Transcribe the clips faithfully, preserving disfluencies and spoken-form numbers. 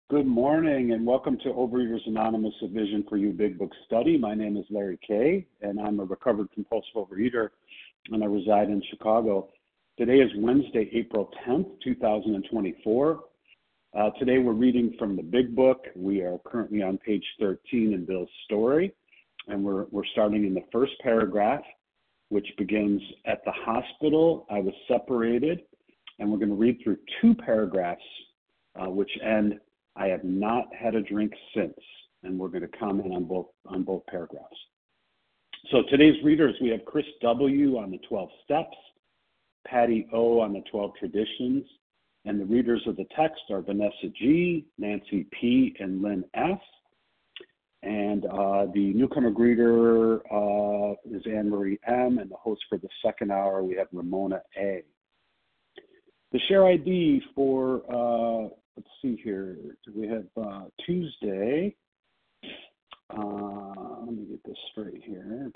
Good morning and welcome to Overeaters Anonymous, a Vision for You Big Book Study. My name is Larry Kay and I'm a recovered compulsive overeater and I reside in Chicago. Today is Wednesday, April tenth, twenty twenty-four. Uh, today we're reading from the Big Book. We are currently on page thirteen in Bill's story and we're, we're starting in the first paragraph, which begins, "At the hospital, I was separated," and we're going to read through two paragraphs uh, which end, "I have not had a drink since," and we're going to comment on both on both paragraphs. So today's readers, we have Chris W. on the twelve steps, Patty O. on the twelve traditions, and the readers of the text are Vanessa G., Nancy P., and Lynn S. And uh, the newcomer greeter uh, is Anne Marie M., and the host for the second hour, we have Ramona A. The share I D for uh, let's see here. We have uh, Tuesday. Uh, let me get this straight here.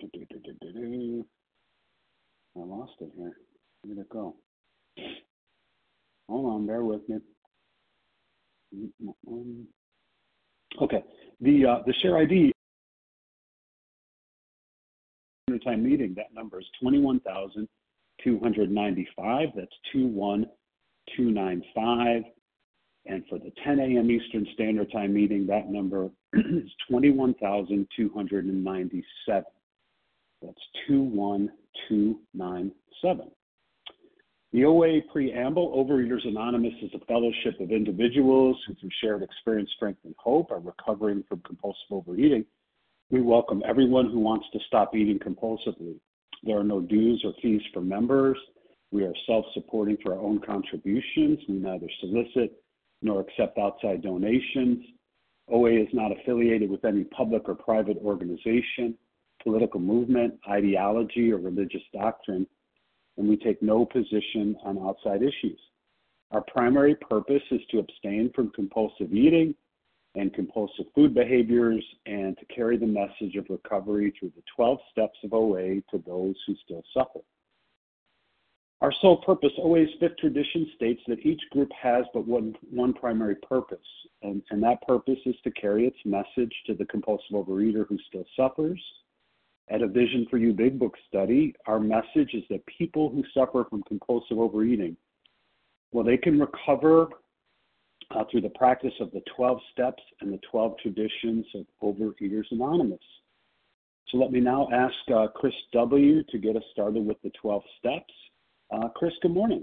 I lost it here. Where did it go? Hold on, bear with me. Okay, the uh, the share I D time meeting. That number is twenty-one thousand two hundred ninety-five. That's two one two nine five. And for the ten a.m. Eastern Standard Time meeting, that number is twenty-one thousand two hundred ninety-seven. That's two one two nine seven. The O A Preamble, Overeaters Anonymous is a fellowship of individuals who, through shared experience, strength, and hope, are recovering from compulsive overeating. We welcome everyone who wants to stop eating compulsively. There are no dues or fees for members. We are self-supporting for our own contributions. We neither solicit nor accept outside donations. O A is not affiliated with any public or private organization, political movement, ideology, or religious doctrine, and we take no position on outside issues. Our primary purpose is to abstain from compulsive eating and compulsive food behaviors and to carry the message of recovery through the twelve steps of O A to those who still suffer. Our sole purpose, O A's fifth tradition, states that each group has but one, one primary purpose, and, and that purpose is to carry its message to the compulsive overeater who still suffers. At a Vision for You Big Book study, our message is that people who suffer from compulsive overeating, well, they can recover uh, through the practice of the twelve steps and the twelve traditions of Overeaters Anonymous. So let me now ask uh, Chris W. to get us started with the twelve steps. Uh, Chris, good morning.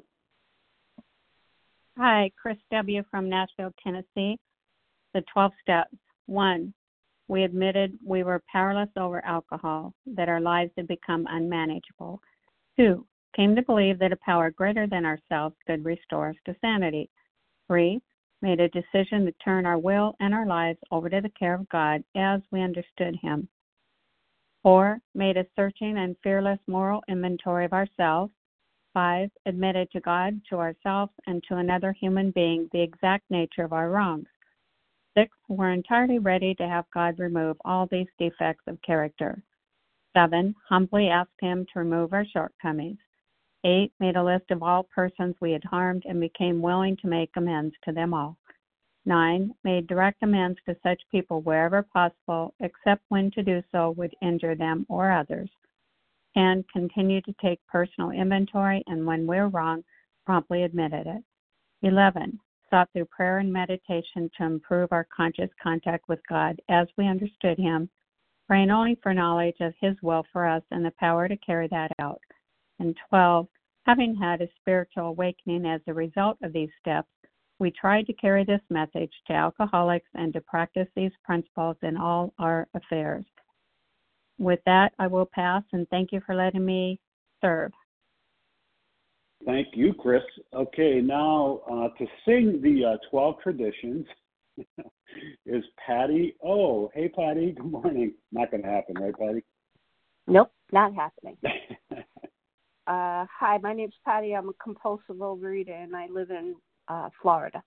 Hi, Chris W. from Nashville, Tennessee. The twelve steps. One, we admitted we were powerless over alcohol, that our lives had become unmanageable. Two, came to believe that a power greater than ourselves could restore us to sanity. Three, made a decision to turn our will and our lives over to the care of God as we understood Him. Four, made a searching and fearless moral inventory of ourselves. Five, admitted to God, to ourselves, and to another human being the exact nature of our wrongs. Six, we're entirely ready to have God remove all these defects of character. Seven, humbly asked Him to remove our shortcomings. Eight, made a list of all persons we had harmed and became willing to make amends to them all. Nine, made direct amends to such people wherever possible, except when to do so would injure them or others. And continued to take personal inventory, and when we're wrong, promptly admitted it. eleven, sought through prayer and meditation to improve our conscious contact with God as we understood Him, praying only for knowledge of His will for us and the power to carry that out. And twelve, having had a spiritual awakening as a result of these steps, we tried to carry this message to alcoholics and to practice these principles in all our affairs. With that, I will pass, and thank you for letting me serve. Thank you, Chris. Okay, now uh, to sing the uh, twelve traditions is Patty O. Hey, Patty, good morning. Not going to happen, right, Patty? Nope, not happening. uh, hi, my name's Patty. I'm a compulsive overeater, and I live in uh, Florida.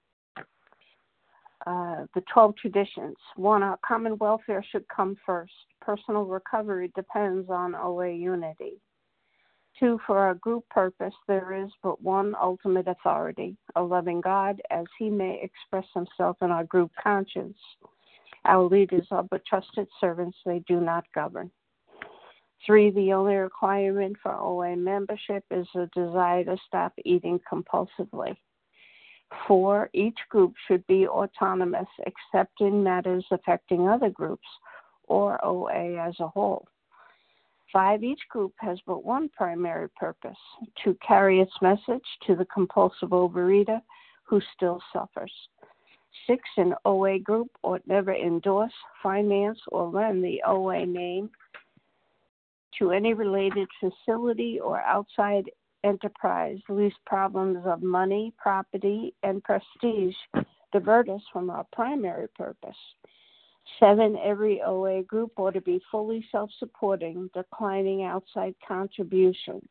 Uh, the twelve traditions. One, our common welfare should come first. Personal recovery depends on O A unity. Two, for our group purpose, there is but one ultimate authority, a loving God, as he may express himself in our group conscience. Our leaders are but trusted servants, they do not govern. Three, the only requirement for O A membership is a desire to stop eating compulsively. Four, each group should be autonomous except in matters affecting other groups or O A as a whole. Five, each group has but one primary purpose, to carry its message to the compulsive overeater who still suffers. Six, an O A group ought never endorse, finance, or lend the O A name to any related facility or outside enterprise, lest problems of money, property, and prestige divert us from our primary purpose. Seven, every O A group ought to be fully self-supporting, declining outside contributions.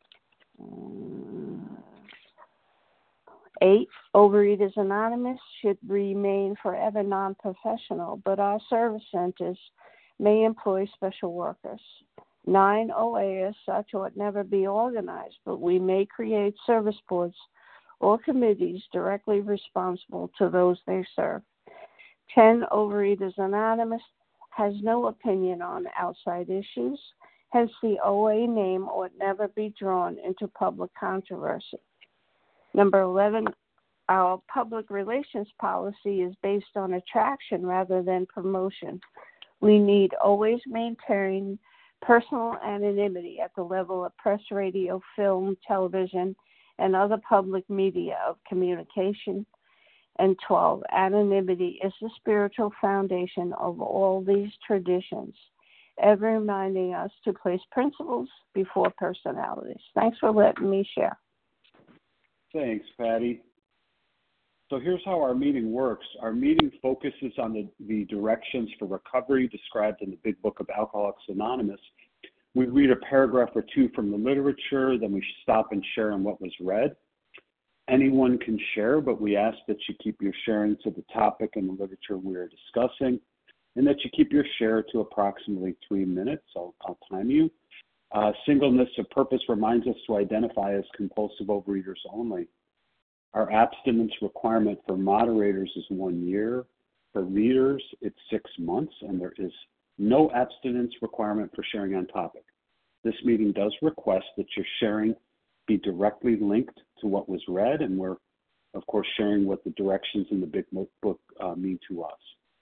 Eight, Overeaters Anonymous should remain forever non-professional, but our service centers may employ special workers. Nine, O A as such ought never be organized, but we may create service boards or committees directly responsible to those they serve. Ten, Overeaters Anonymous has no opinion on outside issues, hence the O A name ought never be drawn into public controversy. Number eleven, our public relations policy is based on attraction rather than promotion. We need always maintain personal anonymity at the level of press, radio, film, television, and other public media of communication. And twelve, anonymity is the spiritual foundation of all these traditions, ever reminding us to place principles before personalities. Thanks for letting me share. Thanks, Patty. So here's how our meeting works. Our meeting focuses on the, the directions for recovery described in the Big Book of Alcoholics Anonymous. We read a paragraph or two from the literature, then we stop and share on what was read. Anyone can share, but we ask that you keep your sharing to the topic and the literature we are discussing, and that you keep your share to approximately three minutes. I'll, I'll time you. Uh, singleness of purpose reminds us to identify as compulsive overeaters only. Our abstinence requirement for moderators is one year. For readers, it's six months, and there is no abstinence requirement for sharing on topic. This meeting does request that your sharing be directly linked to what was read, and we're, of course, sharing what the directions in the Big Book uh, mean to us.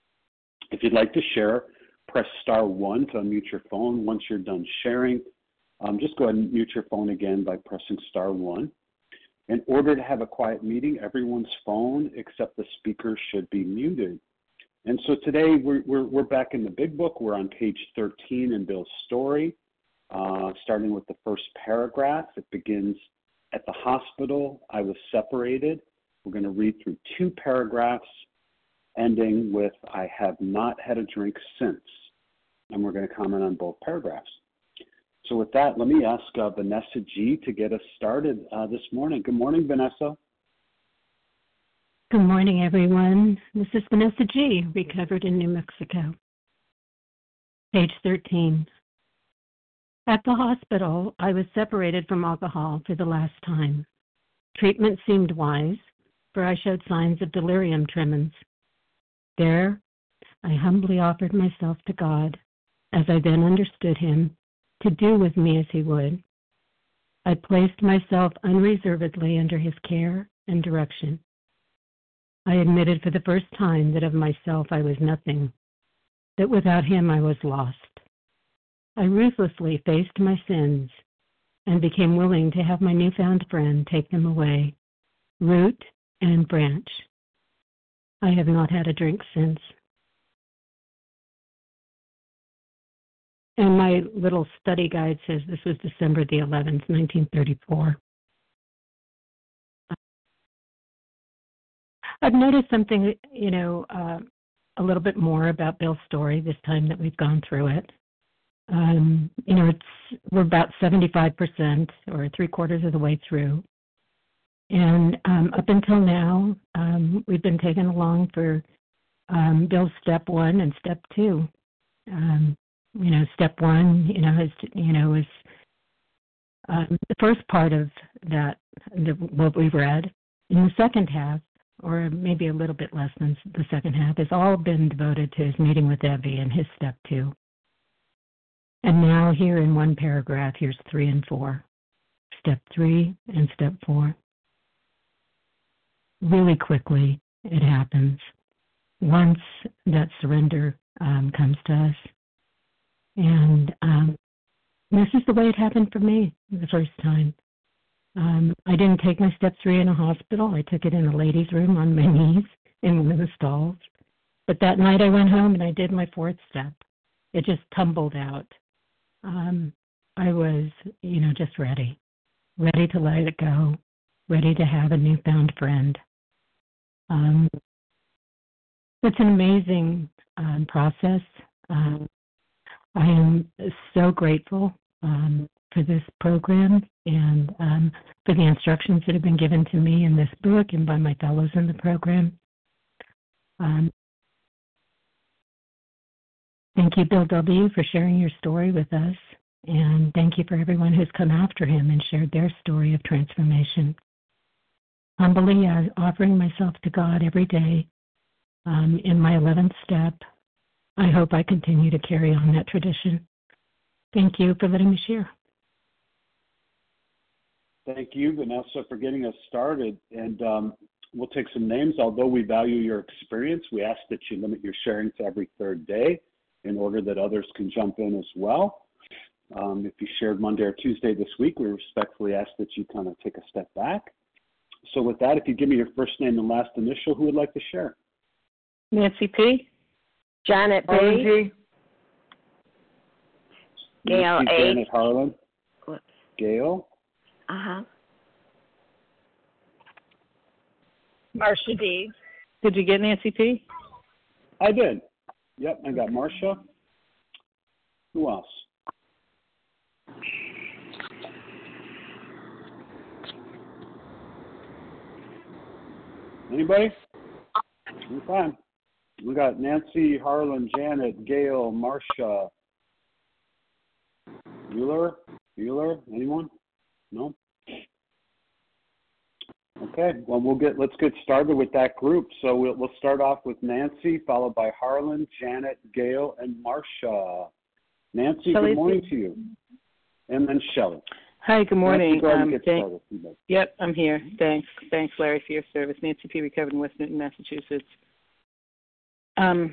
If you'd like to share, press star one to unmute your phone. Once you're done sharing, um, just go ahead and mute your phone again by pressing star one. In order to have a quiet meeting, everyone's phone except the speaker should be muted. And so today we're, we're, we're back in the Big Book. We're on page thirteen in Bill's story, uh, starting with the first paragraph. It begins, at the hospital, I was separated. We're going to read through two paragraphs, ending with, I have not had a drink since. And we're going to comment on both paragraphs. So with that, let me ask uh, Vanessa G. to get us started uh, this morning. Good morning, Vanessa. Good morning, everyone. This is Vanessa G., recovered in New Mexico. Page thirteen. At the hospital, I was separated from alcohol for the last time. Treatment seemed wise, for I showed signs of delirium tremens. There, I humbly offered myself to God, as I then understood him, to do with me as he would. I placed myself unreservedly under his care and direction. I admitted for the first time that of myself I was nothing, that without him I was lost. I ruthlessly faced my sins and became willing to have my newfound friend take them away, root and branch. I have not had a drink since. And my little study guide says this was December the eleventh, nineteen thirty-four. I've noticed something, you know, uh, a little bit more about Bill's story this time that we've gone through it. Um, you know, it's we're about seventy-five percent or three quarters of the way through. And um, up until now, um, we've been taken along for um, Bill's step one and step two. Um, You know, step one, you know, is, you know, is um, the first part of that, the, what we read, in the second half, or maybe a little bit less than the second half, has all been devoted to his meeting with Evie and his step two. And now here in one paragraph, here's three and four. Step three and step four. Really quickly, it happens. Once that surrender um, comes to us. And um, this is the way it happened for me the first time. Um, I didn't take my step three in a hospital. I took it in a ladies' room on my knees in one of the stalls. But that night I went home and I did my fourth step. It just tumbled out. Um, I was, you know, just ready, ready to let it go, ready to have a newfound friend. Um, it's an amazing um, process. Um, I am so grateful um, for this program and um, for the instructions that have been given to me in this book and by my fellows in the program. Um, thank you, Bill W., for sharing your story with us. And thank you for everyone who's come after him and shared their story of transformation. Humbly uh, offering myself to God every day um, in my eleventh step. I hope I continue to carry on that tradition. Thank you for letting me share. Thank you, Vanessa, for getting us started. And um, we'll take some names. Although we value your experience, we ask that you limit your sharing to every third day in order that others can jump in as well. Um, if you shared Monday or Tuesday this week, we respectfully ask that you kind of take a step back. So with that, if you give me your first name and last initial, who would like to share? Nancy P. Janet B. Gail A. Janet Harlan. Whoops. Gail. Uh-huh. Marcia D. Did you get Nancy P? I did. Yep, I got Marcia. Who else? Anybody? I'm fine. We got Nancy, Harlan, Janet, Gail, Marcia, Bueller, Bueller. Anyone? No. Okay. Well, we'll get. Let's get started with that group. So we'll we'll start off with Nancy, followed by Harlan, Janet, Gail, and Marcia. Nancy, Shelley, good morning to you, and then Shelley. Hi, good morning. Nancy, Um, get thank, started. yep, I'm here. Thanks. Thanks, Larry, for your service. Nancy P. recovered in West Newton, Massachusetts. Um,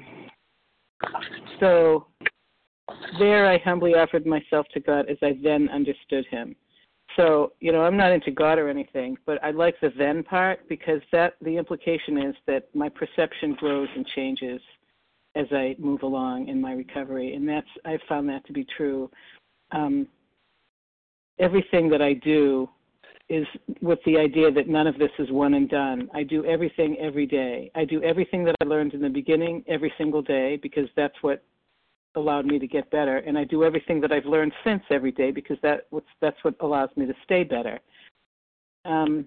so there I humbly offered myself to God as I then understood him. So, you know, I'm not into God or anything, but I like the then part because that the implication is that my perception grows and changes as I move along in my recovery, and that's I've found that to be true. Um, everything that I do is with the idea that none of this is one and done. I do everything every day. I do everything that I learned in the beginning every single day because that's what allowed me to get better, and I do everything that I've learned since every day because that what's, that's what allows me to stay better. Um,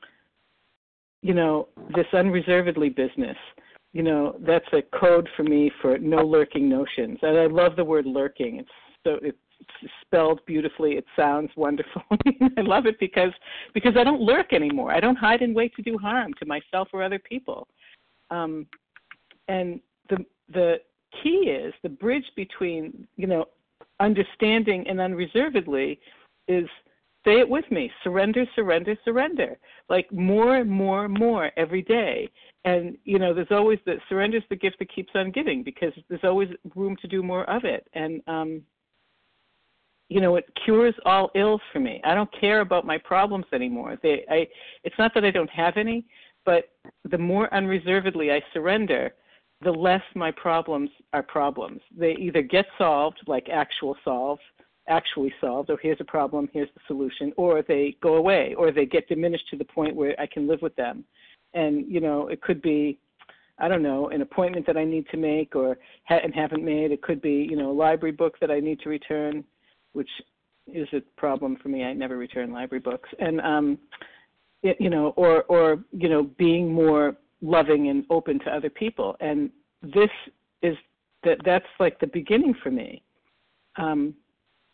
you know, this unreservedly business, you know, that's a code for me for no lurking notions. And I love the word lurking. It's so it's spelled beautifully. It sounds wonderful. I love it because because I don't lurk anymore. I don't hide and wait to do harm to myself or other people. Um, and the the key is the bridge between, you know, understanding and unreservedly is, say it with me, surrender, surrender, surrender. Like more, more, more every day. And, you know, there's always the surrender's the gift that keeps on giving because there's always room to do more of it. And, um, you know, it cures all ills for me. I don't care about my problems anymore. They, I, it's not that I don't have any, but the more unreservedly I surrender, the less my problems are problems. They either get solved, like actual solved, actually solved, or here's a problem, here's the solution, or they go away, or they get diminished to the point where I can live with them. And, you know, it could be, I don't know, an appointment that I need to make or ha- and haven't made. It could be, you know, a library book that I need to return, which is a problem for me. I never return library books. And, um, it, you know, or, or, you know, being more loving and open to other people. And this is, that that's like the beginning for me. Um,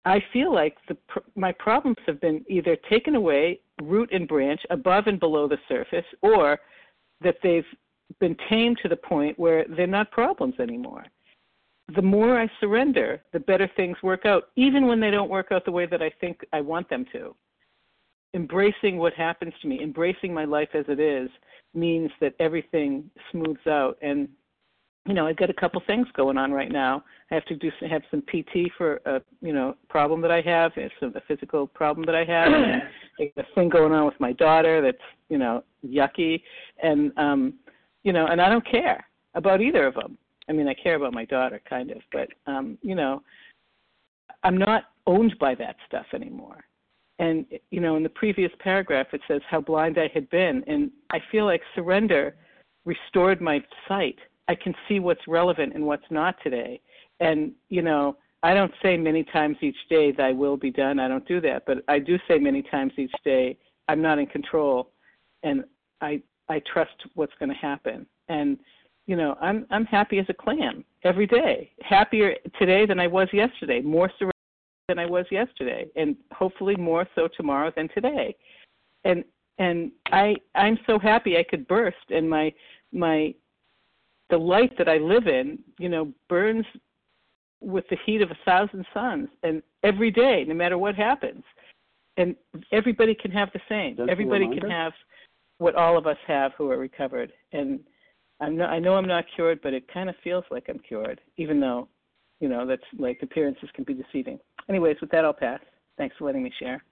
I feel like the, my problems have been either taken away, root and branch, above and below the surface, or that they've been tamed to the point where they're not problems anymore. The more I surrender, the better things work out, even when they don't work out the way that I think I want them to. Embracing what happens to me, embracing my life as it is, means that everything smooths out. And, you know, I've got a couple things going on right now. I have to do have some P T for a, you know, problem that I have. It's a, a physical problem that I have. And a thing going on with my daughter that's, you know, yucky. And, um, you know, and I don't care about either of them. I mean, I care about my daughter, kind of, but, um, you know, I'm not owned by that stuff anymore. And, you know, in the previous paragraph, it says how blind I had been. And I feel like surrender restored my sight. I can see what's relevant and what's not today. And, you know, I don't say many times each day, thy will be done. I don't do that. But I do say many times each day, I'm not in control. And I I trust what's going to happen. And, you know, I'm I'm happy as a clam every day. Happier today than I was yesterday. More surrender than I was yesterday, and hopefully more so tomorrow than today. And and I I'm so happy I could burst, and my my the light that I live in, you know, burns with the heat of a thousand suns, and every day, no matter what happens. And everybody can have the same. That's everybody can have what all of us have who are recovered. And I'm not, I know I'm not cured, but it kind of feels like I'm cured, even though, you know, that's like appearances can be deceiving. Anyways, with that, I'll pass. Thanks for letting me share.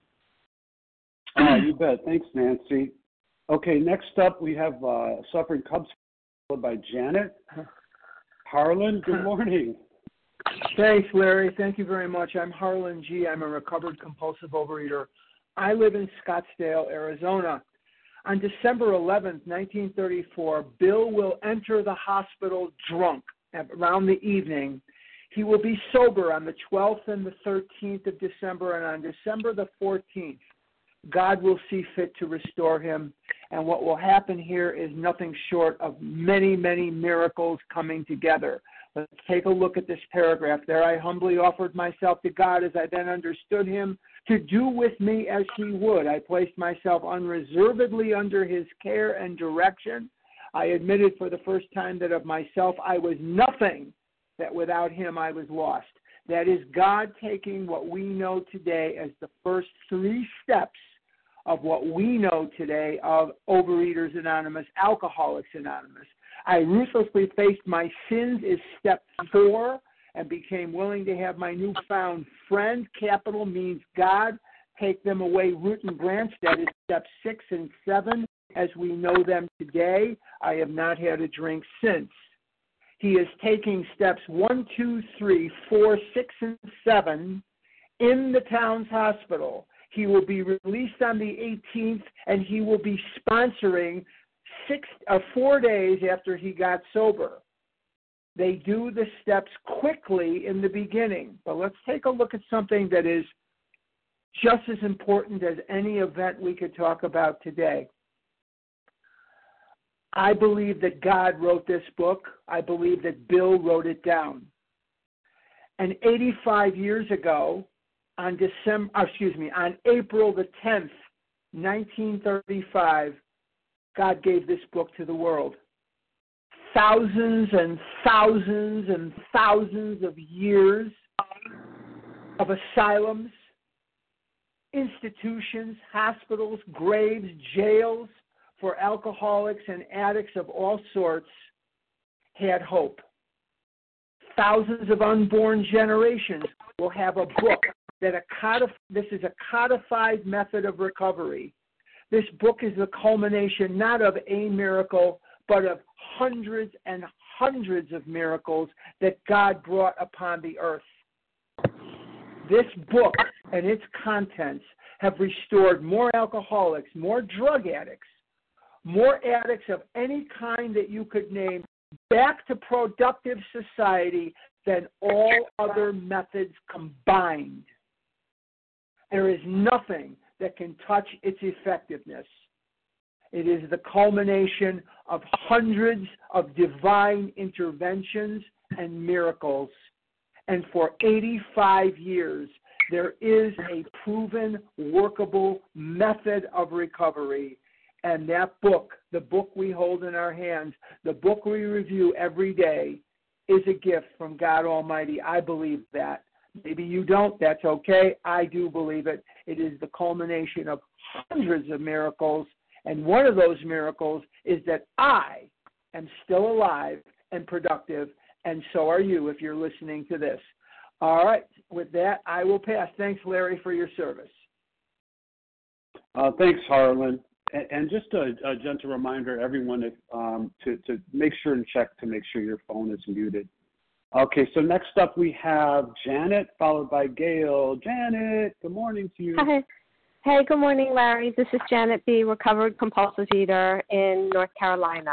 Oh, you bet. Thanks, Nancy. Okay, next up we have uh, Suffering Cubs, followed by Janet. Harlan, good morning. Thanks, Larry. Thank you very much. I'm Harlan G. I'm a recovered compulsive overeater. I live in Scottsdale, Arizona. On December eleventh, nineteen thirty-four, Bill will enter the hospital drunk around the evening. He will be sober on the twelfth and the thirteenth of December, and on December the fourteenth, God will see fit to restore him. And what will happen here is nothing short of many, many miracles coming together. Let's take a look at this paragraph. There I humbly offered myself to God as I then understood him to do with me as he would. I placed myself unreservedly under his care and direction. I admitted for the first time that of myself I was nothing, that without him I was lost. That is God taking what we know today as the first three steps of what we know today of Overeaters Anonymous, Alcoholics Anonymous. I ruthlessly faced my sins is step four and became willing to have my newfound friend, capital means God, take them away root and branch. That is step six and seven as we know them today. I have not had a drink since. He is taking steps one, two, three, four, six, and seven in the town's hospital. He will be released on the eighteenth, and he will be sponsoring six or uh, four days after he got sober. They do the steps quickly in the beginning, but let's take a look at something that is just as important as any event we could talk about today. I believe that God wrote this book. I believe that Bill wrote it down. And eighty-five years ago, on December, excuse me, on April the tenth, nineteen thirty-five, God gave this book to the world. Thousands and thousands and thousands of years of asylums, institutions, hospitals, graves, jails for alcoholics and addicts of all sorts had hope. Thousands of unborn generations will have a book that a codif- this is a codified method of recovery. This book is the culmination not of a miracle, but of hundreds and hundreds of miracles that God brought upon the earth. This book and its contents have restored more alcoholics, more drug addicts, more addicts of any kind that you could name back to productive society than all other methods combined. There is nothing that can touch its effectiveness. It is the culmination of hundreds of divine interventions and miracles. And for eighty-five years, There is a proven, workable method of recovery. And that book, the book we hold in our hands, the book we review every day, is a gift from God Almighty. I believe that. Maybe you don't. That's okay. I do believe it. It is the culmination of hundreds of miracles. And one of those miracles is that I am still alive and productive, and so are you if you're listening to this. All right. With that, I will pass. Thanks, Larry, for your service. Uh, thanks, Harlan. And, and just a, a gentle reminder, everyone, if, um, to, to make sure and check to make sure your phone is muted. Okay, so next up we have Janet, followed by Gail. Janet, good morning to you. Hi. Hey, good morning, Larry. This is Janet B., recovered compulsive eater in North Carolina.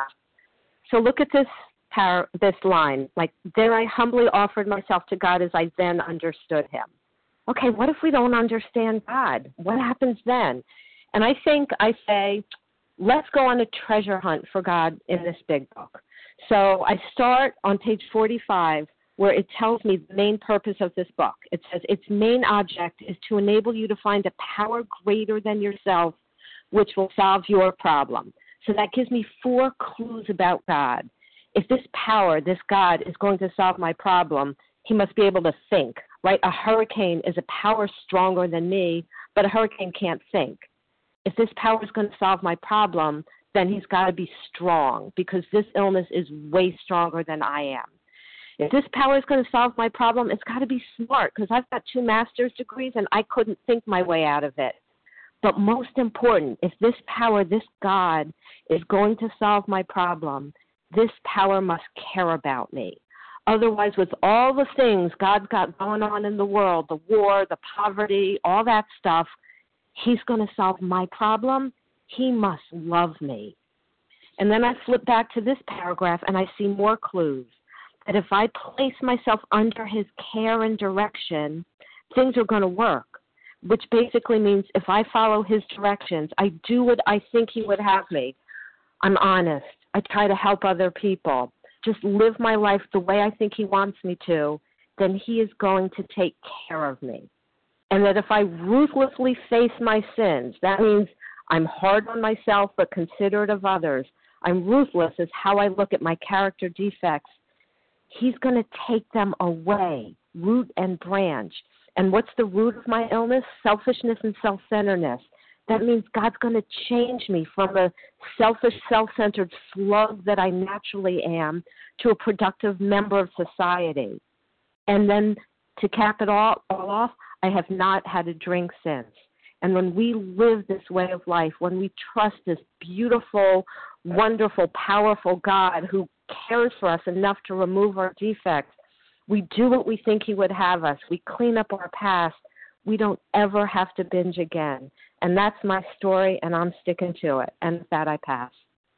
So look at this par- this line, like, then I humbly offered myself to God as I then understood him. Okay, what if we don't understand God? What happens then? And I think I say, let's go on a treasure hunt for God in this big book. So I start on page forty-five, where it tells me the main purpose of this book. It says its main object is to enable you to find a power greater than yourself, which will solve your problem. So that gives me four clues about God. If this power, this God, is going to solve my problem, he must be able to think, right? A hurricane is a power stronger than me, but a hurricane can't think. If this power is going to solve my problem, then he's got to be strong, because this illness is way stronger than I am. If this power is going to solve my problem, it's got to be smart, because I've got two master's degrees and I couldn't think my way out of it. But most important, if this power, this God, is going to solve my problem, this power must care about me. Otherwise, with all the things God's got going on in the world, the war, the poverty, all that stuff, he's going to solve my problem. He must love me. And then I flip back to this paragraph and I see more clues. That if I place myself under his care and direction, things are going to work, which basically means if I follow his directions, I do what I think he would have me. I'm honest. I try to help other people. Just live my life the way I think he wants me to, then he is going to take care of me. And that if I ruthlessly face my sins, that means I'm hard on myself but considerate of others. I'm ruthless as how I look at my character defects. He's going to take them away, root and branch. And what's the root of my illness? Selfishness and self-centeredness. That means God's going to change me from a selfish, self-centered slug that I naturally am to a productive member of society. And then to cap it all, all off, I have not had a drink since. And when we live this way of life, when we trust this beautiful, wonderful, powerful God who cares for us enough to remove our defects, we do what we think he would have us. We clean up our past. We don't ever have to binge again. And that's my story, and I'm sticking to it. And with that, I pass.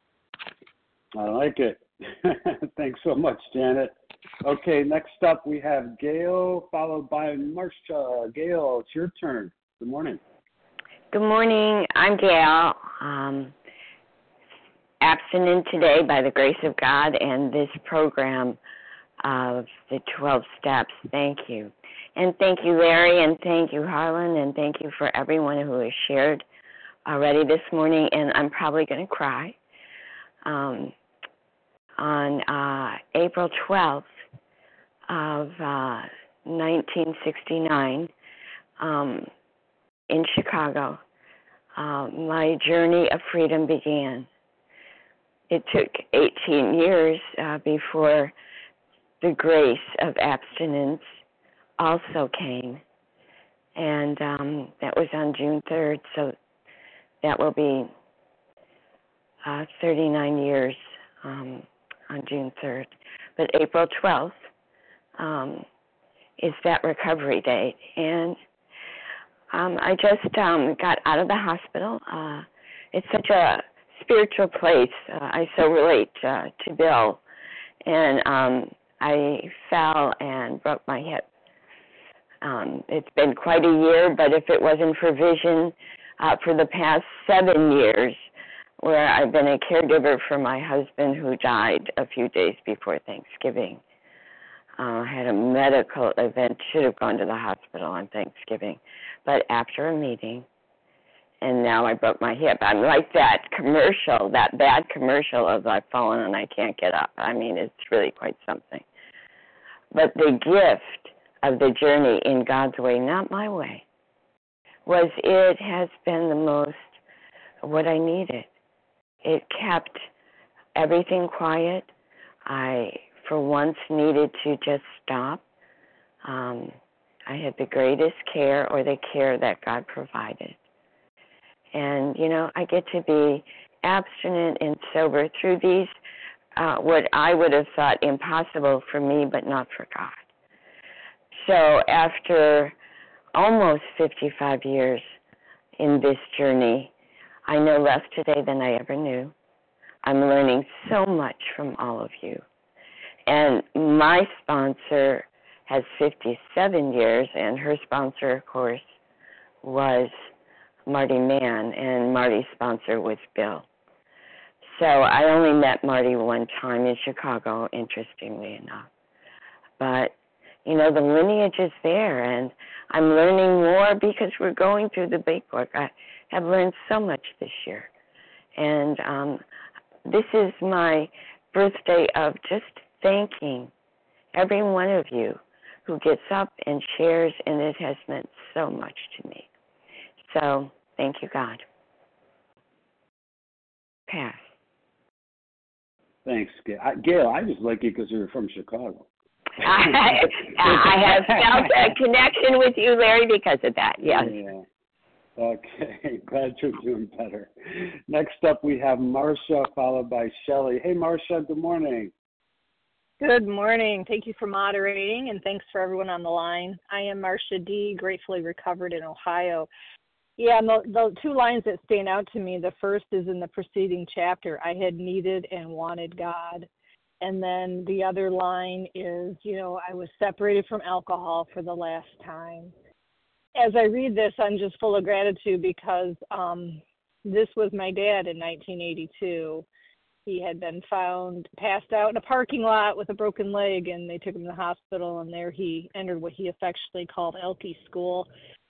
I like it. Thanks so much, Janet. Okay, next up we have Gail, followed by Marcia. Gail, it's your turn. Good morning. Good morning. I'm Gail. Um, abstinent today by the grace of God and this program of the twelve steps. Thank you. And thank you, Larry, and thank you, Harlan, and thank you for everyone who has shared already this morning. And I'm probably going to cry. Um, on uh, April twelfth of uh, nineteen sixty-nine, um, in Chicago, uh, my journey of freedom began. It took eighteen years uh, before the grace of abstinence also came, and um, that was on June third, so that will be uh, thirty-nine years um, on June third. But April twelfth um, is that recovery date, and um, I just um, got out of the hospital. Uh, it's such a spiritual place. Uh, I so relate uh, to Bill, and um, I fell and broke my hip. Um, it's been quite a year, but if it wasn't for vision uh, for the past seven years, where I've been a caregiver for my husband who died a few days before Thanksgiving, uh, had a medical event, should have gone to the hospital on Thanksgiving. But after a meeting, and now I broke my hip. I'm like that commercial, that bad commercial of I've fallen and I can't get up. I mean, it's really quite something. But the gift of the journey in God's way, not my way, was it has been the most what I needed. It kept everything quiet. I, for once, needed to just stop. Um, I had the greatest care, or the care that God provided. And, you know, I get to be abstinent and sober through these, uh, what I would have thought impossible for me, but not for God. So after almost fifty-five years in this journey, I know less today than I ever knew. I'm learning so much from all of you. And my sponsor has fifty-seven years, and her sponsor, of course, was Marty Mann, and Marty's sponsor was Bill. So I only met Marty one time in Chicago, interestingly enough. But, you know, the lineage is there, and I'm learning more because we're going through the big book. I have learned so much this year. And um, this is my birthday of just thanking every one of you who gets up and shares, and it has meant so much to me. So, thank you, God. Pass. Thanks, Gail. I, Gail, I just like you because you're from Chicago. I, I have felt a connection with you, Larry, because of that, yes. Yeah. Okay, glad you're doing better. Next up, we have Marcia, followed by Shelley. Hey, Marcia, good morning. Good morning. Thank you for moderating, and thanks for everyone on the line. I am Marcia D., gratefully recovered in Ohio. Yeah, the, the two lines that stand out to me, the first is in the preceding chapter, I had needed and wanted God. And then the other line is, you know, I was separated from alcohol for the last time. As I read this, I'm just full of gratitude because um, this was my dad in nineteen eighty-two. He had been found passed out in a parking lot with a broken leg, and they took him to the hospital, and there he entered what he affectionately called Elkie School.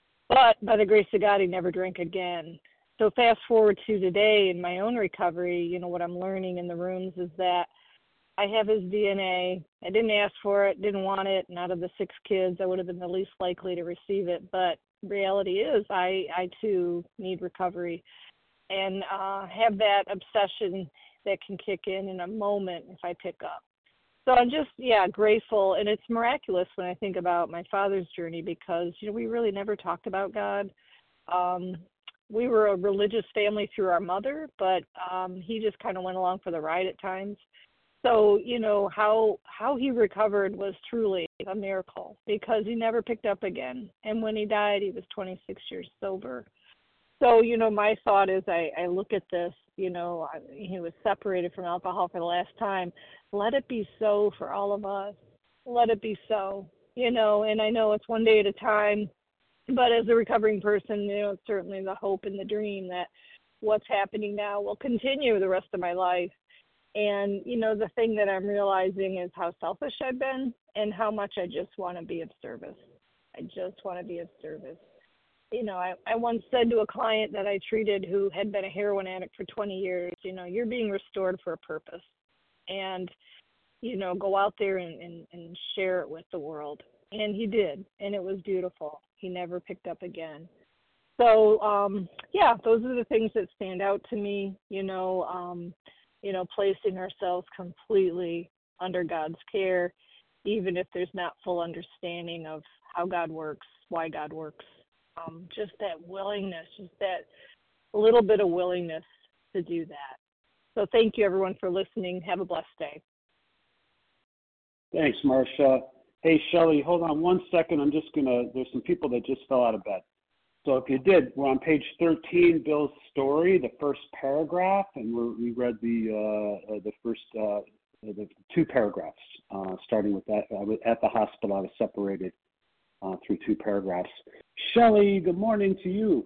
But by the grace of God, he never drank again. So fast forward to today in my own recovery, you know, what I'm learning in the rooms is that I have his D N A. I didn't ask for it, didn't want it, and out of the six kids, I would have been the least likely to receive it. But reality is I, I too, need recovery and uh, have that obsession that can kick in in a moment if I pick up. So I'm just, yeah, grateful, and it's miraculous when I think about my father's journey because, you know, we really never talked about God. Um, we were a religious family through our mother, but um, he just kind of went along for the ride at times. So, you know, how how he recovered was truly a miracle because he never picked up again. And when he died, he was twenty-six years sober. So, you know, my thought is I, I look at this, you know, I, he was separated from alcohol for the last time. Let it be so for all of us. Let it be so, you know, and I know it's one day at a time, but as a recovering person, you know, it's certainly the hope and the dream that what's happening now will continue the rest of my life. And, you know, the thing that I'm realizing is how selfish I've been and how much I just want to be of service. I just want to be of service. You know, I, I once said to a client that I treated who had been a heroin addict for twenty years, you know, you're being restored for a purpose. And, you know, go out there and, and, and share it with the world. And he did, and it was beautiful. He never picked up again. So, um, yeah, those are the things that stand out to me, you know, um, you know, placing ourselves completely under God's care, even if there's not full understanding of how God works, why God works. Um, just that willingness, just that little bit of willingness to do that. So thank you, everyone, for listening. Have a blessed day. Thanks, Marcia. Hey, Shelley, hold on one second. I'm just going to, there's some people that just fell out of bed. So if you did, we're on page thirteen, Bill's story, the first paragraph, and we're, we read the uh, uh, the first uh, the two paragraphs, uh, starting with that. I was at the hospital. I was separated uh, through two paragraphs. Shelley, good morning to you.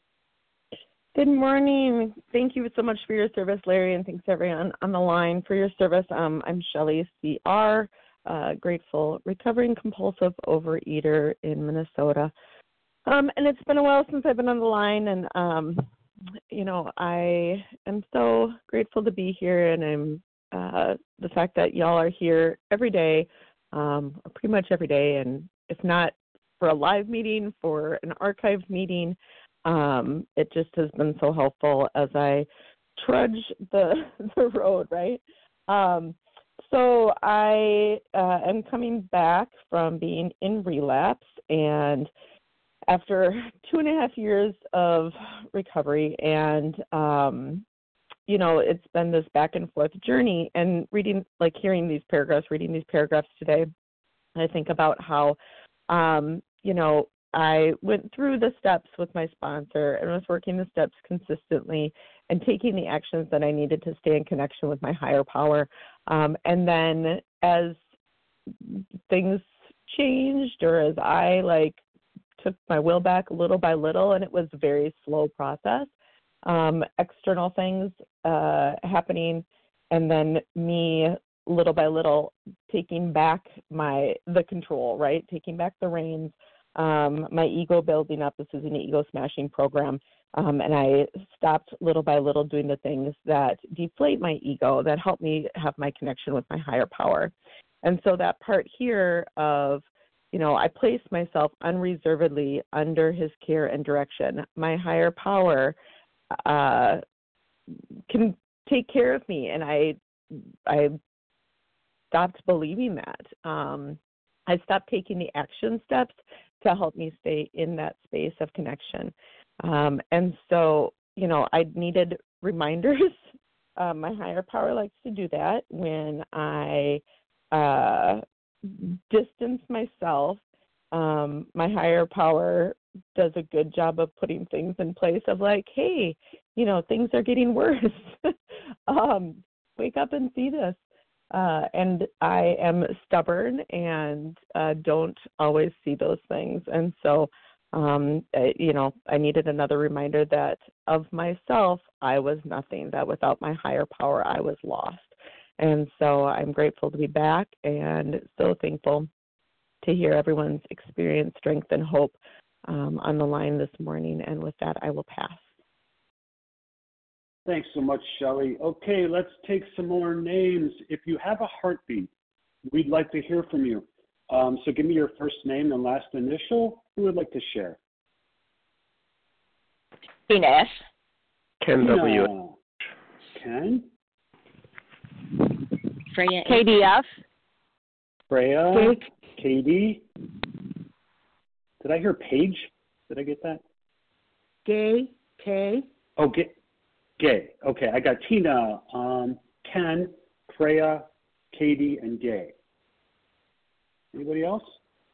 Good morning. Thank you so much for your service, Larry, and thanks everyone on the line for your service. Um, I'm Shelley C R. uh, grateful, recovering compulsive overeater in Minnesota. Um, and it's been a while since I've been on the line, and, um, you know, I am so grateful to be here, and I'm uh, the fact that y'all are here every day, um, pretty much every day, and if not for a live meeting, for an archived meeting, um, it just has been so helpful as I trudge the the road, right? Um, so I uh, am coming back from being in relapse, and after two and a half years of recovery, and um, you know, it's been this back and forth journey. And reading, like hearing these paragraphs, reading these paragraphs today, I think about how, um, you know, I went through the steps with my sponsor and was working the steps consistently and taking the actions that I needed to stay in connection with my higher power. Um, and then as things changed, or as I like took my will back little by little, and it was a very slow process, um, external things uh, happening, and then me little by little taking back my the control, right? Taking back the reins, um, my ego building up. This is an ego smashing program. Um, and I stopped little by little doing the things that deflate my ego, that help me have my connection with my higher power. And so that part here of, you know, I place myself unreservedly under his care and direction. My higher power uh, can take care of me, and I, I stopped believing that. Um, I stopped taking the action steps to help me stay in that space of connection. Um, and so, you know, I needed reminders. Uh, my higher power likes to do that when I uh, distance myself. Um, my higher power does a good job of putting things in place of like, hey, you know, things are getting worse. um, wake up and see this. Uh, and I am stubborn and uh, don't always see those things. And so, um, I, you know, I needed another reminder that of myself, I was nothing, that without my higher power, I was lost. And so I'm grateful to be back and so thankful to hear everyone's experience, strength, and hope um, on the line this morning. And with that, I will pass. Thanks so much, Shelley. Okay, let's take some more names. If you have a heartbeat, we'd like to hear from you. Um, so give me your first name and last initial. Who would like to share? Tina S. Ken Tina. W. Ken? Freya K D F. Freya. Jake. Katie. Did I hear Paige? Did I get that? Gay. K. Oh, Gay. Gay. Okay, I got Tina, um, Ken, Freya, Katie, and Gay. Anybody else?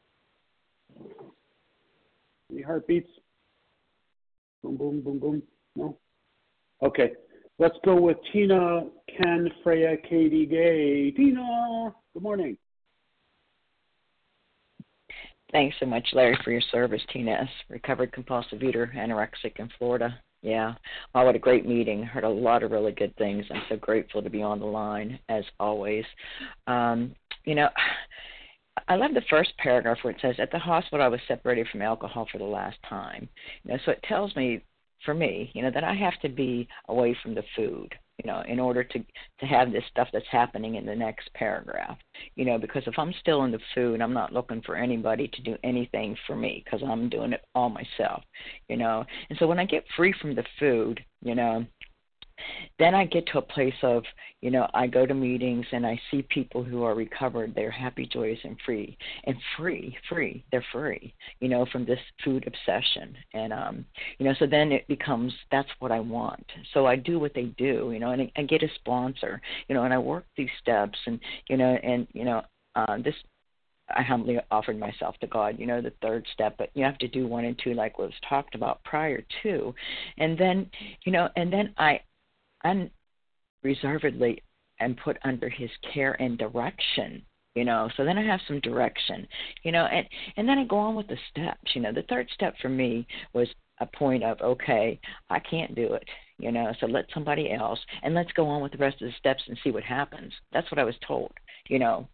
Any heartbeats? Boom, boom, boom, boom. No? Okay, let's go with Tina, Ken, Freya, Katie, Gay. Tina, good morning. Thanks so much, Larry, for your service. Tina S., recovered compulsive eater, anorexic in Florida. Yeah. Wow, what a great meeting. Heard a lot of really good things. I'm so grateful to be on the line, as always. Um, you know, I love the first paragraph where it says, at the hospital, I was separated from alcohol for the last time. You know, so it tells me, for me, you know, that I have to be away from the food, you know, in order to, to have this stuff that's happening in the next paragraph, you know, because if I'm still in the food, I'm not looking for anybody to do anything for me because I'm doing it all myself, you know. And so when I get free from the food, you know, then I get to a place of, you know, I go to meetings and I see people who are recovered. They're happy, joyous, and free. And free, free, they're free, you know, from this food obsession. And, um, you know, so then it becomes, that's what I want. So I do what they do, you know, and I, I get a sponsor, you know, and I work these steps and, you know, and, you know, uh, this, I humbly offered myself to God, you know, the third step, but you have to do one and two like was talked about prior to. And then, you know, and then I, unreservedly and put under his care and direction, you know, so then I have some direction, you know, and, and then I go on with the steps. You know, the third step for me was a point of, okay, I can't do it, you know, so let somebody else, and let's go on with the rest of the steps and see what happens. That's what I was told, you know,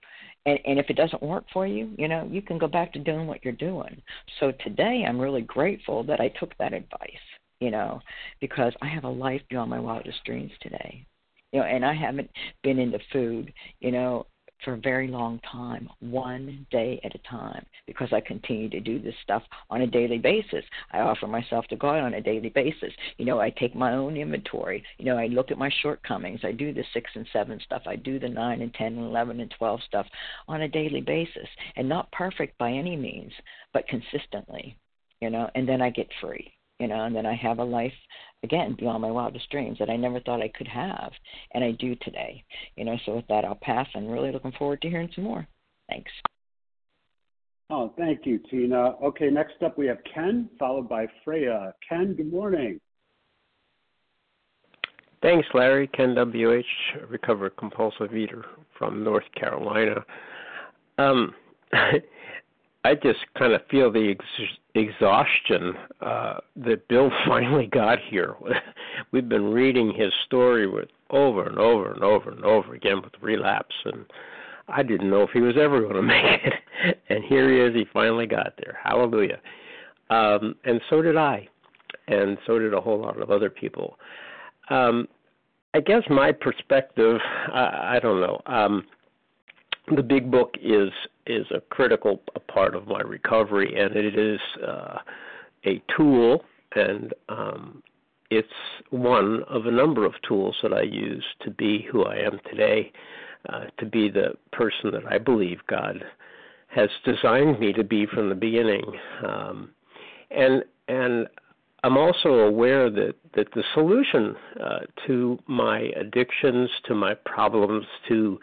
And, and if it doesn't work for you, you know, you can go back to doing what you're doing. So today I'm really grateful that I took that advice, you know, because I have a life beyond my wildest dreams today. You know, and I haven't been into food, you know, for a very long time, one day at a time, because I continue to do this stuff on a daily basis. I offer myself to God on a daily basis. You know, I take my own inventory. You know, I look at my shortcomings. I do the six and seven stuff. I do the nine and ten and eleven and twelve stuff on a daily basis, and not perfect by any means, but consistently, you know, and then I get free. You know, and then I have a life, again, beyond my wildest dreams that I never thought I could have, and I do today. You know, so with that, I'll pass, and really looking forward to hearing some more. Thanks. Oh, thank you, Tina. Okay, next up we have Ken, followed by Freya. Ken, good morning. Thanks, Larry. Ken W H, recovered compulsive eater from North Carolina. Um, I just kind of feel the ex- exhaustion uh, that Bill finally got here. We've been reading his story with over and over and over and over again with relapse, and I didn't know if he was ever going to make it. And here he is. He finally got there. Hallelujah. Um, and so did I, and so did a whole lot of other people. Um, I guess my perspective, I, I don't know. Um, the big book is is a critical part of my recovery, and it is uh, a tool, and um, it's one of a number of tools that I use to be who I am today, uh, to be the person that I believe God has designed me to be from the beginning. Um, and and I'm also aware that, that the solution uh, to my addictions, to my problems, to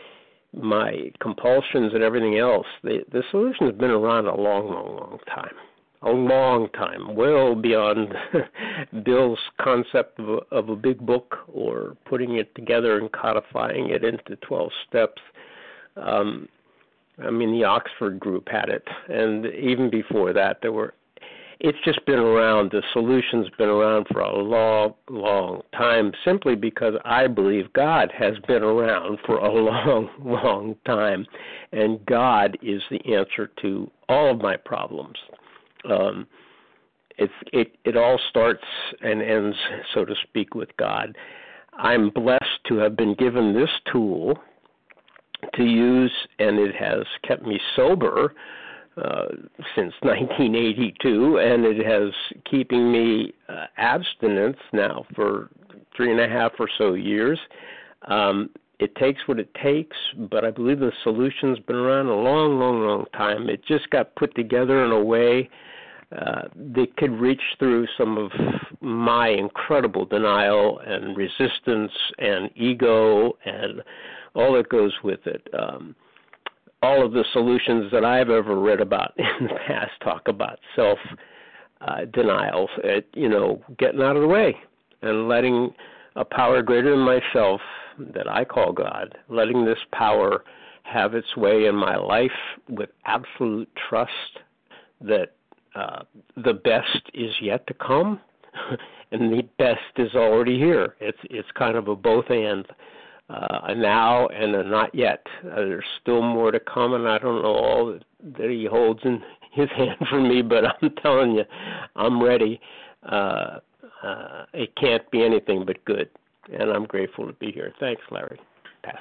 my compulsions and everything else, the, the solution has been around a long, long, long time. A long time, well beyond Bill's concept of a, of a big book or putting it together and codifying it into twelve steps. Um, I mean, the Oxford group had it, and even before that, there were. It's just been around. The solution's been around for a long, long time, simply because I believe God has been around for a long, long time, and God is the answer to all of my problems. Um, it's, it, it all starts and ends, so to speak, with God. I'm blessed to have been given this tool to use, and it has kept me sober Uh, since nineteen eighty-two, and it has keeping me uh, abstinence now for three and a half or so years. Um, it takes what it takes, but I believe the solution's been around a long, long, long time. It just got put together in a way uh, that could reach through some of my incredible denial and resistance and ego and all that goes with it. Um, All of the solutions that I've ever read about in the past talk about self-denial, uh, you know, getting out of the way and letting a power greater than myself that I call God, letting this power have its way in my life with absolute trust that uh, the best is yet to come and the best is already here. It's, it's kind of a both and. Uh, a now and a not yet. Uh, there's still more to come, and I don't know all that, that he holds in his hand for me, but I'm telling you, I'm ready. Uh, uh, it can't be anything but good, and I'm grateful to be here. Thanks, Larry. Pass.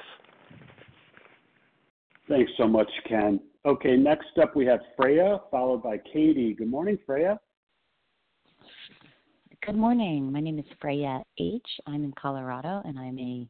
Thanks so much, Ken. Okay, next up we have Freya, followed by Katie. Good morning, Freya. Good morning. My name is Freya H. I'm in Colorado, and I'm a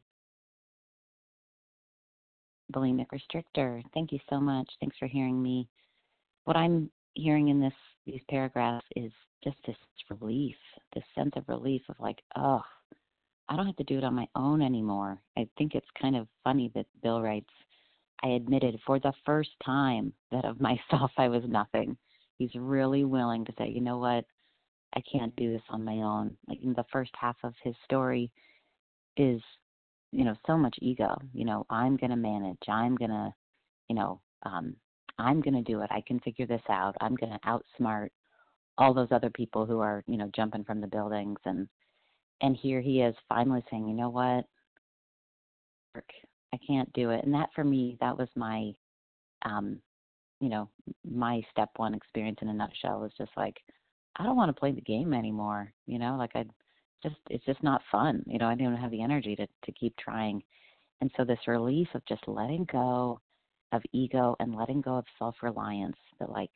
bulimic restrictor. Thank you so much. Thanks for hearing me. What I'm hearing in this these paragraphs is just this relief, this sense of relief of like, oh, I don't have to do it on my own anymore. I think it's kind of funny that Bill writes, I admitted for the first time that of myself I was nothing. He's really willing to say, you know what, I can't do this on my own. Like in the first half of his story is, you know, so much ego, you know, I'm going to manage, I'm going to, you know, um, I'm going to do it. I can figure this out. I'm going to outsmart all those other people who are, you know, jumping from the buildings. And, and here he is finally saying, you know what, I can't do it. And that for me, that was my, um, you know, my step one experience in a nutshell is just like, I don't want to play the game anymore. You know, like I just, it's just not fun. You know, I don't have the energy to, to keep trying. And so this release of just letting go of ego and letting go of self-reliance, that like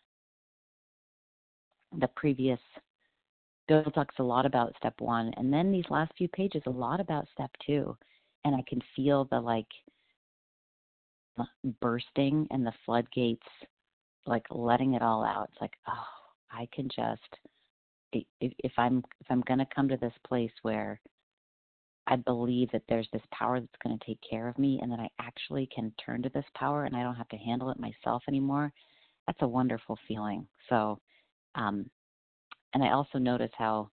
the previous Bill talks a lot about step one, and then these last few pages a lot about step two, and I can feel the like bursting and the floodgates, like letting it all out. It's like, oh, I can just, if, if I'm if I'm going to come to this place where I believe that there's this power that's going to take care of me, and that I actually can turn to this power, and I don't have to handle it myself anymore. That's a wonderful feeling. So, um, and I also notice how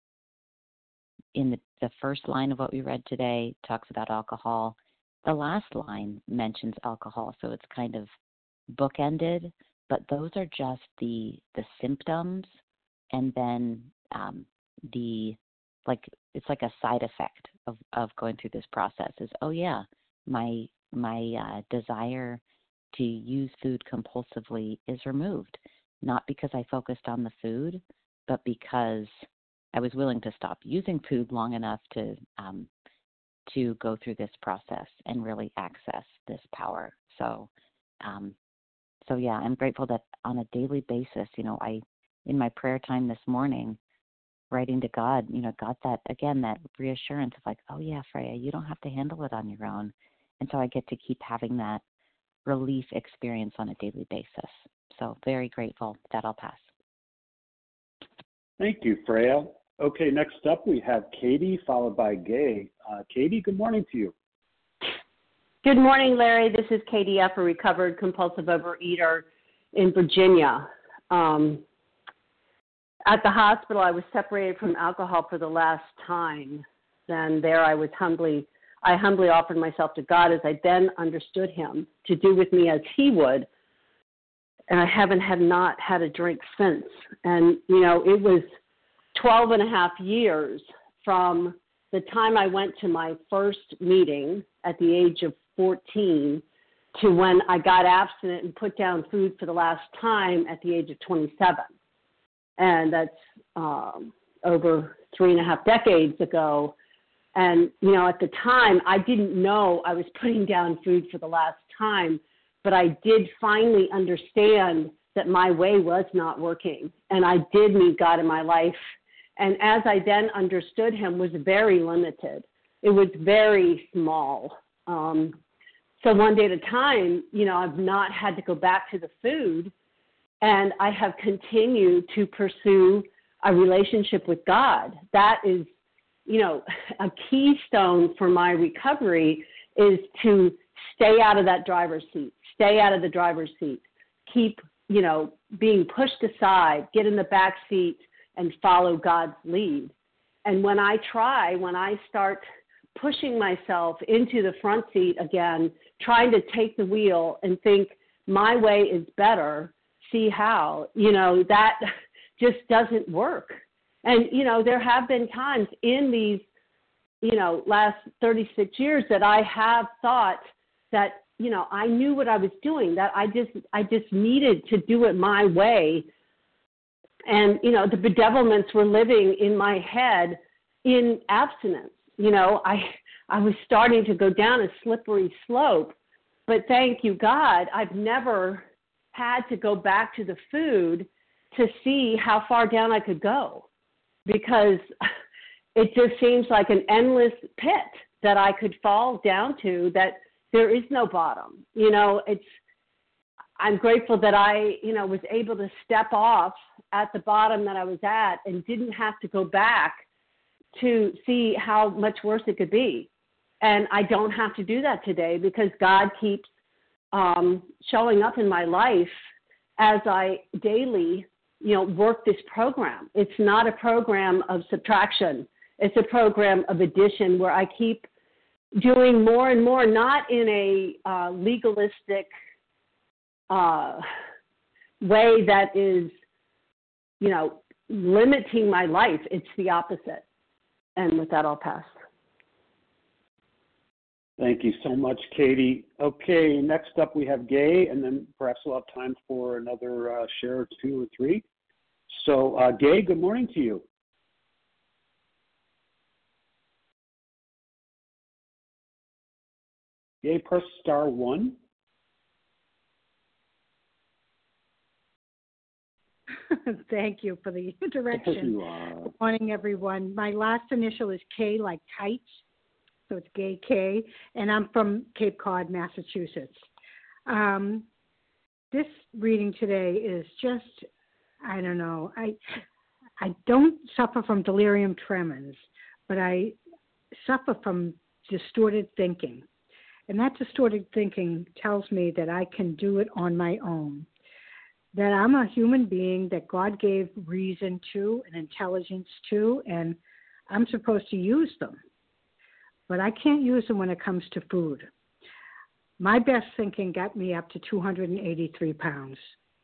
in the, the first line of what we read today talks about alcohol. The last line mentions alcohol, so it's kind of bookended, but those are just the the symptoms, and then um, the, like, it's like a side effect of, of going through this process is, oh yeah, my, my uh, desire to use food compulsively is removed, not because I focused on the food, but because I was willing to stop using food long enough to um, to go through this process and really access this power. So, um, so yeah, I'm grateful that on a daily basis, you know, I, in my prayer time this morning, writing to God, you know, got that, again, that reassurance of like, oh yeah, Freya, you don't have to handle it on your own. And so I get to keep having that relief experience on a daily basis. So very grateful. That I'll pass. Thank you, Freya. Okay, next up we have Katie, followed by Gay. Uh, Katie, good morning to you. Good morning, Larry. This is Katie F., a recovered compulsive overeater in Virginia. Um, at the hospital, I was separated from alcohol for the last time. Then there I was humbly, I humbly offered myself to God as I then understood him to do with me as he would. And I haven't had not had a drink since. And, you know, it was twelve and a half years from the time I went to my first meeting at the age of fourteen to when I got abstinent and put down food for the last time at the age of twenty-seven. And that's um, over three and a half decades ago. And, you know, at the time, I didn't know I was putting down food for the last time, but I did finally understand that my way was not working. And I did need God in my life. And as I then understood him, was very limited. It was very small. Um, so one day at a time, you know, I've not had to go back to the food, and I have continued to pursue a relationship with God. That is, you know, a keystone for my recovery is to stay out of that driver's seat, stay out of the driver's seat, keep, you know, being pushed aside, get in the back seat, and follow God's lead. And when I try, when I start pushing myself into the front seat again, trying to take the wheel and think my way is better, see how, you know, that just doesn't work. And, you know, there have been times in these, you know, last thirty-six years that I have thought that, you know, I knew what I was doing, that I just, I just needed to do it my way. And, you know, the bedevilments were living in my head in abstinence. You know, I, I was starting to go down a slippery slope, but thank you, God, I've never had to go back to the food to see how far down I could go, because it just seems like an endless pit that I could fall down to, that there is no bottom. You know, it's, I'm grateful that I, you know, was able to step off at the bottom that I was at and didn't have to go back to see how much worse it could be. And I don't have to do that today because God keeps um, showing up in my life as I daily, you know, work this program. It's not a program of subtraction. It's a program of addition where I keep doing more and more, not in a uh, legalistic uh, way that is, you know, limiting my life. It's the opposite. And with that, I'll pass. Thank you so much, Katie. Okay, next up we have Gay, and then perhaps we'll have time for another uh, share or two or three. So, uh, Gay, good morning to you. Gay, press star one. Thank you for the introduction. There you are. Good morning, everyone. My last initial is K, like kite, so it's Gay K, and I'm from Cape Cod, Massachusetts. Um, this reading today is just, I don't know, I I don't suffer from delirium tremens, but I suffer from distorted thinking. And that distorted thinking tells me that I can do it on my own, that I'm a human being that God gave reason to and intelligence to, and I'm supposed to use them. But I can't use them when it comes to food. My best thinking got me up to two hundred eighty-three pounds.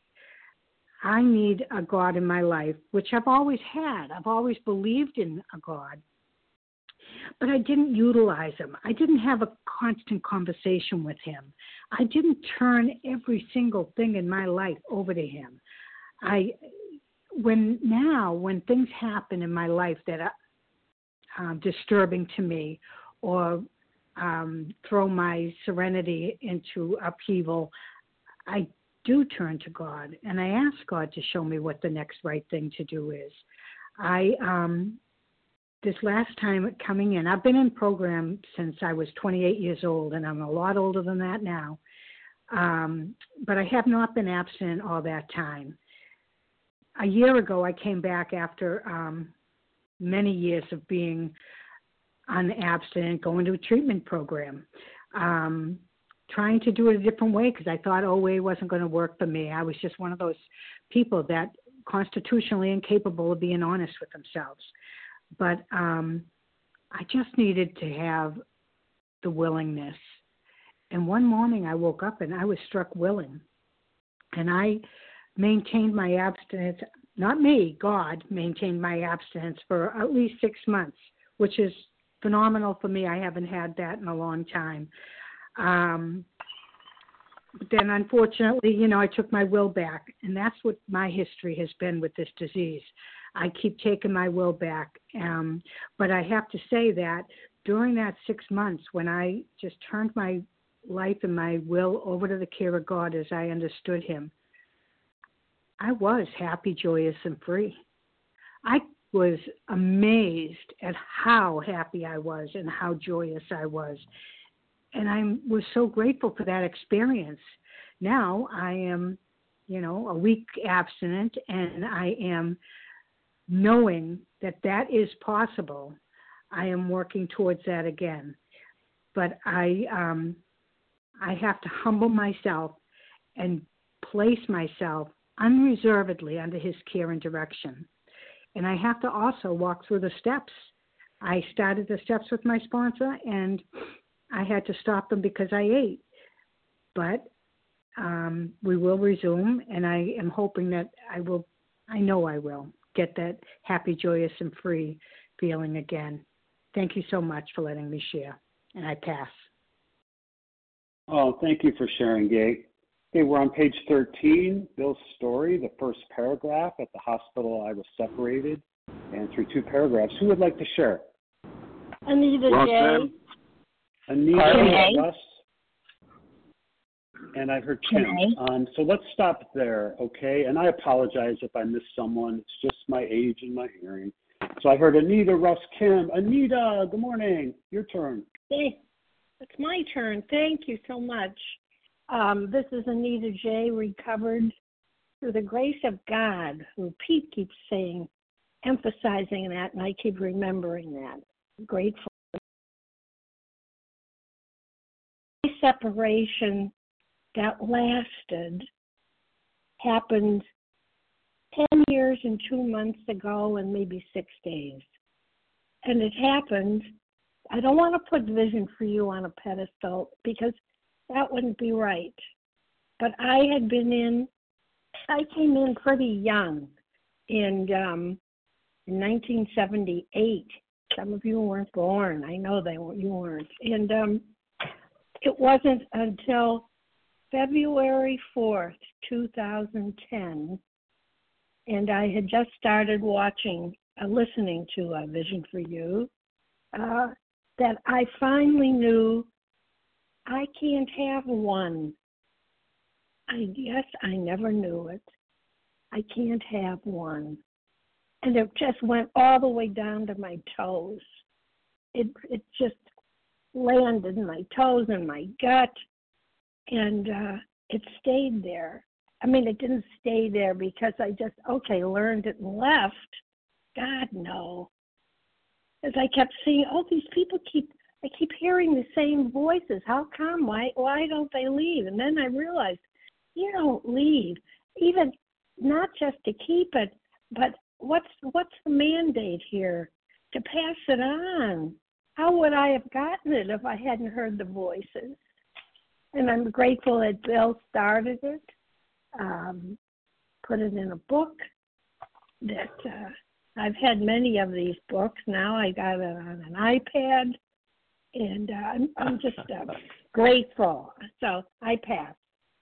I need a God in my life, which I've always had. I've always believed in a God. But I didn't utilize him. I didn't have a constant conversation with him. I didn't turn every single thing in my life over to him. I, when now, when things happen in my life that are uh, disturbing to me, or um, throw my serenity into upheaval, I do turn to God, and I ask God to show me what the next right thing to do is. I um, this last time coming in, I've been in program since I was twenty-eight years old, and I'm a lot older than that now, um, but I have not been abstinent all that time. A year ago, I came back after um, many years of being unabstinent, going to a treatment program, um, trying to do it a different way because I thought O A wasn't going to work for me. I was just one of those people that constitutionally incapable of being honest with themselves. But um, I just needed to have the willingness. And one morning I woke up and I was struck willing. And I maintained my abstinence, not me, God maintained my abstinence for at least six months, which is phenomenal for me. I haven't had that in a long time. Um, but then unfortunately, you know, I took my will back, and that's what my history has been with this disease. I keep taking my will back. Um, but I have to say that during that six months when I just turned my life and my will over to the care of God as I understood him, I was happy, joyous, and free. I was amazed at how happy I was and how joyous I was. And I was so grateful for that experience. Now I am, you know, a week abstinent, and I am knowing that that is possible. I am working towards that again. But I, um, I have to humble myself and place myself unreservedly under his care and direction. And I have to also walk through the steps. I started the steps with my sponsor, and I had to stop them because I ate. But um, we will resume, and I am hoping that I will, I know I will, get that happy, joyous, and free feeling again. Thank you so much for letting me share, and I pass. Oh, thank you for sharing, Gay. Okay, we're on page thirteen, Bill's story, the first paragraph. At the hospital, I was separated, and through two paragraphs. Who would like to share? Anita J. Anita, Russ, and I heard Kim. Um, so let's stop there, okay? And I apologize if I missed someone. It's just my age and my hearing. So I heard Anita, Russ, Kim. Anita, good morning. Your turn. Hey, it's my turn. Thank you so much. Um, this is Anita J., recovered through the grace of God, who Pete keeps saying, emphasizing that, and I keep remembering that. Grateful. Separation that lasted happened ten years and two months ago and maybe six days. And it happened, I don't want to put Vision for You on a pedestal because that wouldn't be right. But I had been in, I came in pretty young in, um, in nineteen seventy-eight. Some of you weren't born. I know they were, you weren't. And um, it wasn't until February fourth, two thousand ten, and I had just started watching, uh, listening to uh, Vision for You, uh, that I finally knew I can't have one. I guess I never knew it. I can't have one. And it just went all the way down to my toes. It it just landed in my toes and my gut, and uh, it stayed there. I mean, it didn't stay there because I just, okay, learned it and left. God, no. As I kept seeing, oh, these people keep, I keep hearing the same voices. How come? Why, why don't they leave? And then I realized, you don't leave, even not just to keep it, but what's what's the mandate here? To pass it on. How would I have gotten it if I hadn't heard the voices? And I'm grateful that Bill started it, um, put it in a book. That uh, I've had many of these books. Now I got it on an iPad, and uh, I'm, I'm just uh, grateful. So I pass.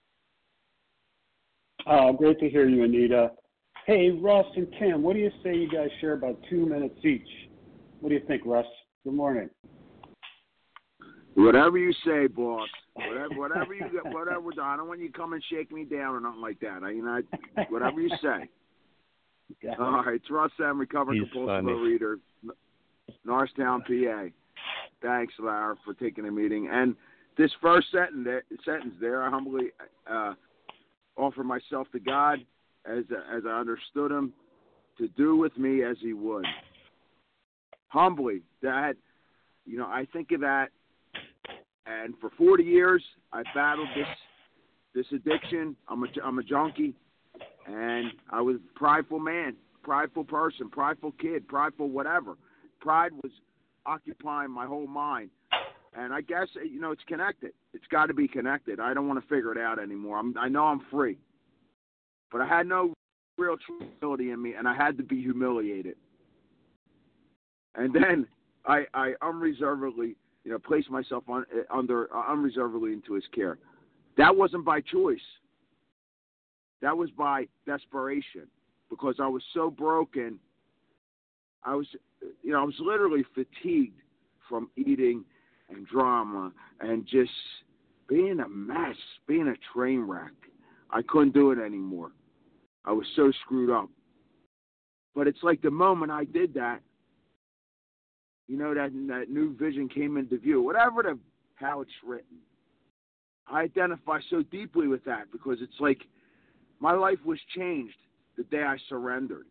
Uh, great to hear you, Anita. Hey, Russ and Kim, what do you say you guys share about two minutes each? What do you think, Russ? Good morning. Whatever you say, boss. Whatever, whatever you get, whatever. I don't want you to come and shake me down or nothing like that. I, you know, I, whatever you say. Yeah. All right, it's Russ Sam, recovered He's compulsive funny. overeater, Norristown, P A. Thanks, Lara, for taking the meeting. And this first sentence there, sentence there I humbly uh, offer myself to God as as I understood Him to do with me as He would. Humbly, that, you know, I think of that. And for forty years, I battled this this addiction. I'm a, I'm a junkie, and I was a prideful man, prideful person, prideful kid, prideful whatever. Pride was occupying my whole mind. And I guess, you know, it's connected. It's got to be connected. I don't want to figure it out anymore. I'm, I know I'm free. But I had no real humility in me, and I had to be humiliated. And then I, I unreservedly, you know, placed myself on, under uh, unreservedly into His care. That wasn't by choice. That was by desperation, because I was so broken. I was, you know, I was literally fatigued from eating and drama and just being a mess, being a train wreck. I couldn't do it anymore. I was so screwed up. But it's like the moment I did that, you know, that that new vision came into view, whatever the how it's written. I identify so deeply with that, because it's like my life was changed the day I surrendered.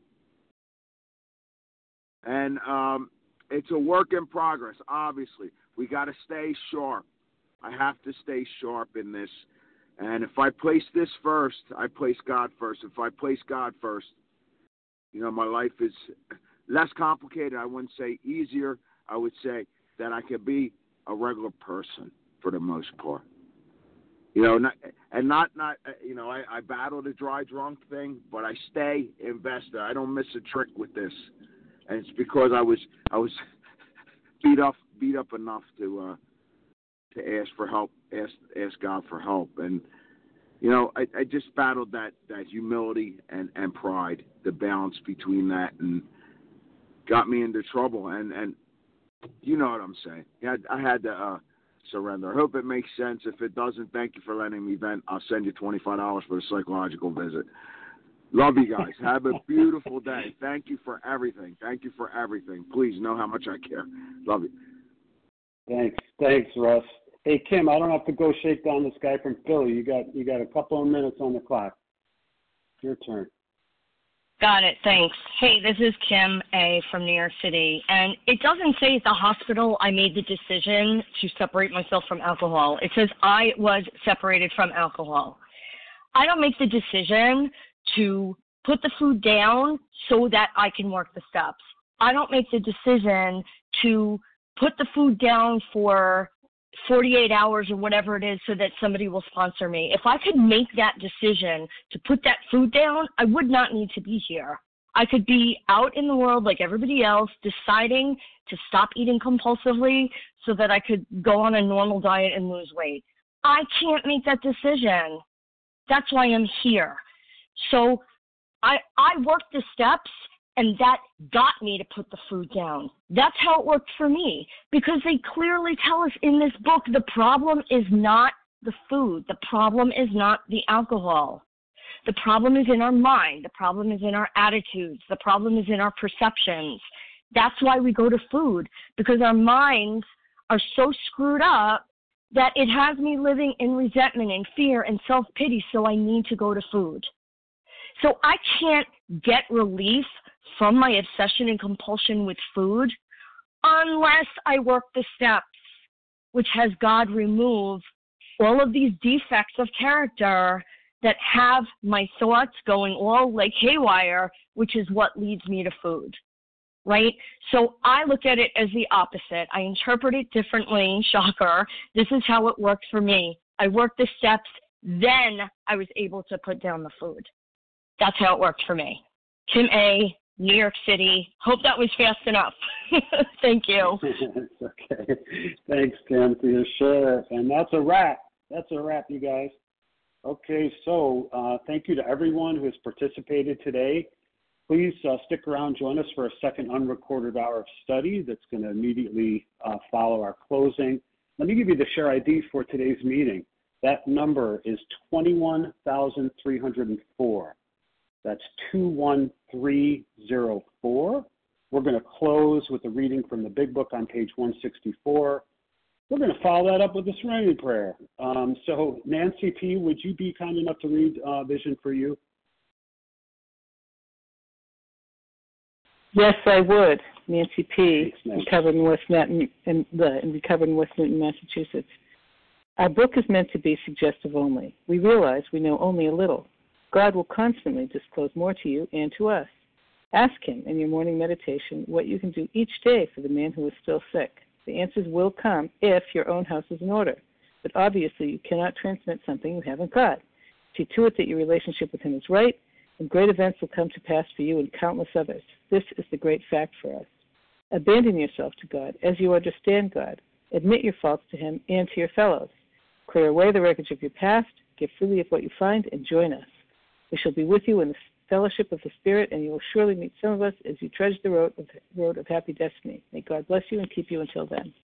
And um, it's a work in progress, obviously. We got to stay sharp. I have to stay sharp in this. And if I place this first, I place God first. If I place God first, you know, my life is less complicated. I wouldn't say easier. I would say that I could be a regular person for the most part. You know, not, and not, not you know, I, I battle the dry drunk thing, but I stay invested. I don't miss a trick with this. And it's because I was I was beat up beat up enough to uh, to ask for help, ask ask God for help. And you know, I, I just battled that, that humility and, and pride, the balance between that, and got me into trouble. And, and you know what I'm saying. I had, I had to uh, surrender. I hope it makes sense. If it doesn't, thank you for letting me vent. I'll send you twenty-five dollars for the psychological visit. Love you guys. Have a beautiful day. Thank you for everything. Thank you for everything. Please know how much I care. Love you. Thanks. Thanks, Russ. Hey, Kim, I don't have to go shake down this guy from Philly. You got you got a couple of minutes on the clock. Your turn. Got it. Thanks. Hey, this is Kim A. from New York City. And it doesn't say at the hospital I made the decision to separate myself from alcohol. It says I was separated from alcohol. I don't make the decision to put the food down so that I can work the steps. I don't make the decision to put the food down for forty-eight hours or whatever it is so that somebody will sponsor me. If I could make that decision to put that food down, I would not need to be here. I could be out in the world like everybody else, deciding to stop eating compulsively so that I could go on a normal diet and lose weight. I can't make that decision. That's why I'm here. So I I worked the steps, and that got me to put the food down. That's how it worked for me, because they clearly tell us in this book the problem is not the food. The problem is not the alcohol. The problem is in our mind. The problem is in our attitudes. The problem is in our perceptions. That's why we go to food, because our minds are so screwed up that it has me living in resentment and fear and self-pity, so I need to go to food. So I can't get relief from my obsession and compulsion with food unless I work the steps, which has God remove all of these defects of character that have my thoughts going all like haywire, which is what leads me to food, right? So I look at it as the opposite. I interpret it differently. Shocker. This is how it worked for me. I worked the steps, then I was able to put down the food. That's how it worked for me. Kim A., New York City. Hope that was fast enough. Thank you. Okay. Thanks, Kim, for your share. And that's a wrap. That's a wrap, you guys. Okay, so uh, thank you to everyone who has participated today. Please uh, stick around, join us for a second unrecorded hour of study that's going to immediately uh, follow our closing. Let me give you the share I D for today's meeting. That number is twenty-one thousand three hundred four. That's two one three zero four. We're going to close with a reading from the Big Book on page one sixty-four. We're going to follow that up with a serenity prayer. Um, so, Nancy P., would you be kind enough to read uh, Vision for You? Yes, I would. Nancy P., recovered in West Newton, in, the, in recovered in West Newton, Massachusetts. Our book is meant to be suggestive only. We realize we know only a little. God will constantly disclose more to you and to us. Ask Him in your morning meditation what you can do each day for the man who is still sick. The answers will come if your own house is in order. But obviously, you cannot transmit something you haven't got. See to it that your relationship with Him is right, and great events will come to pass for you and countless others. This is the great fact for us. Abandon yourself to God as you understand God. Admit your faults to Him and to your fellows. Clear away the wreckage of your past. Give freely of what you find, and join us. We shall be with you in the fellowship of the Spirit, and you will surely meet some of us as you trudge the road of, road of happy destiny. May God bless you and keep you until then.